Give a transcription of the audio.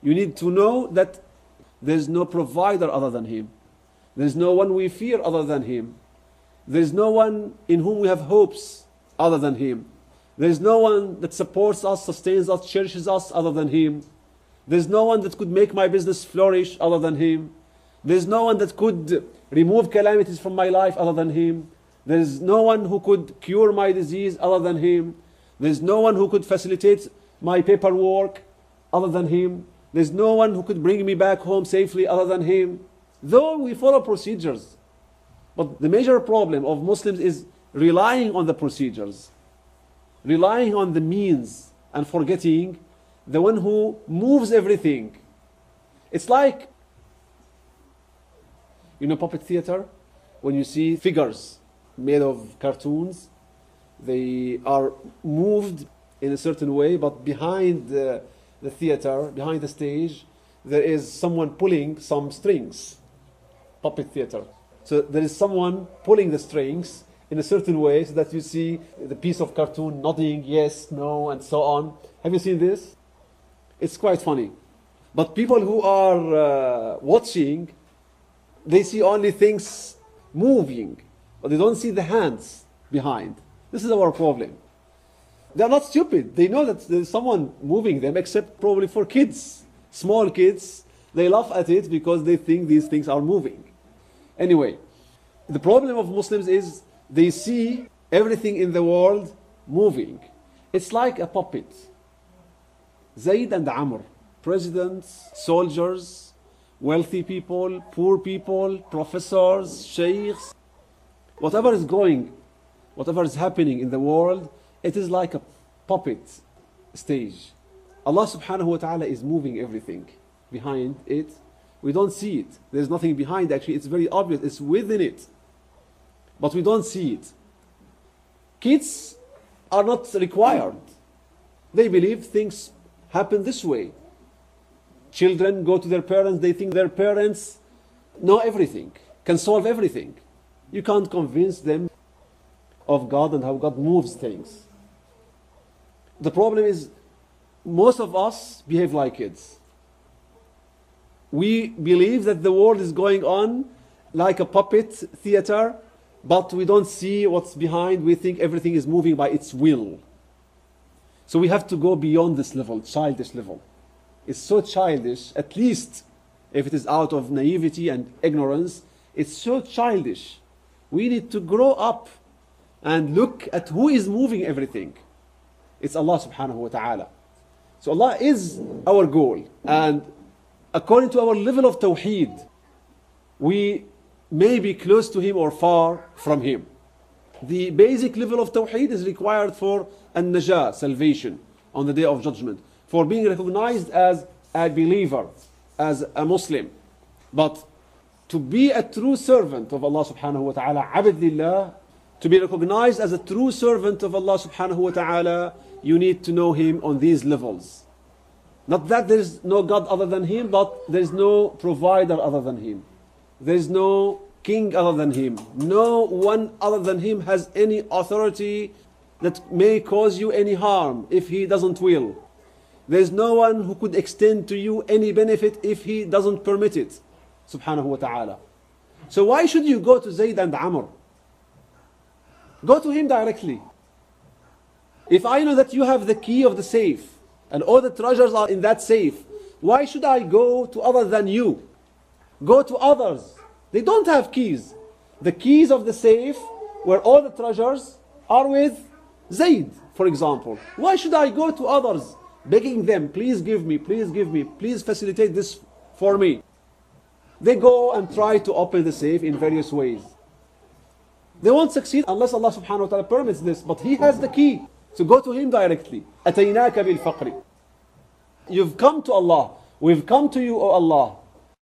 You need to know that there's no provider other than Him. There's no one we fear other than Him. There's no one in whom we have hopes other than Him. There's no one that supports us, sustains us, cherishes us other than Him. There's no one that could make my business flourish other than Him. There's no one that could remove calamities from my life other than Him. There's no one who could cure my disease other than Him. There's no one who could facilitate my paperwork other than Him. There's no one who could bring me back home safely other than Him. Though we follow procedures. But the major problem of Muslims is relying on the procedures, relying on the means, and forgetting the one who moves everything. It's like, puppet theater, when you see figures made of cartoons, they are moved in a certain way, but behind the theater, behind the stage, there is someone pulling some strings. Puppet theater. So there is someone pulling the strings in a certain way so that you see the piece of cartoon nodding, yes, no, and so on. Have you seen this? It's quite funny. But people who are watching, they see only things moving, but they don't see the hands behind. This is our problem. They are not stupid. They know that there's someone moving them, except probably for kids. Small kids, they laugh at it because they think these things are moving. Anyway, the problem of Muslims is they see everything in the world moving. It's like a puppet. Zayd and Amr, presidents, soldiers, wealthy people, poor people, professors, sheikhs, whatever is going, whatever is happening in the world, it is like a puppet stage. Allah subhanahu wa ta'ala is moving everything behind it. We don't see it. There's nothing behind, actually. It's very obvious. It's within it. But we don't see it. Kids are not required. They believe things happen this way. Children go to their parents. They think their parents know everything, can solve everything. You can't convince them of God and how God moves things. The problem is, most of us behave like kids. We believe that the world is going on like a puppet theater, but we don't see what's behind. We think everything is moving by its will. So we have to go beyond this level, childish level. It's so childish, at least if it is out of naivety and ignorance, it's so childish. We need to grow up and look at who is moving everything. It's Allah subhanahu wa ta'ala. So Allah is our goal. And according to our level of tawheed, we may be close to Him or far from Him. The basic level of tawheed is required for an-najah, salvation, on the day of judgment, for being recognized as a believer, as a Muslim. But to be a true servant of Allah subhanahu wa ta'ala, abd lillah, to be recognized as a true servant of Allah subhanahu wa ta'ala, you need to know Him on these levels. Not that there is no God other than Him, but there is no provider other than Him. There is no king other than Him. No one other than Him has any authority that may cause you any harm if He doesn't will. There is no one who could extend to you any benefit if He doesn't permit it, subhanahu wa ta'ala. So why should you go to Zayd and Amr? Go to him directly. If I know that you have the key of the safe and all the treasures are in that safe, why should I go to other than you? Go to others. They don't have keys. The keys of the safe where all the treasures are with Zayd, for example. Why should I go to others begging them, please give me, please facilitate this for me? They go and try to open the safe in various ways. They won't succeed unless Allah subhanahu wa ta'ala permits this, but He has the key. So go to Him directly. أَتَيْنَاكَ بِالْفَقْرِ. You've come to Allah. We've come to you, O Allah.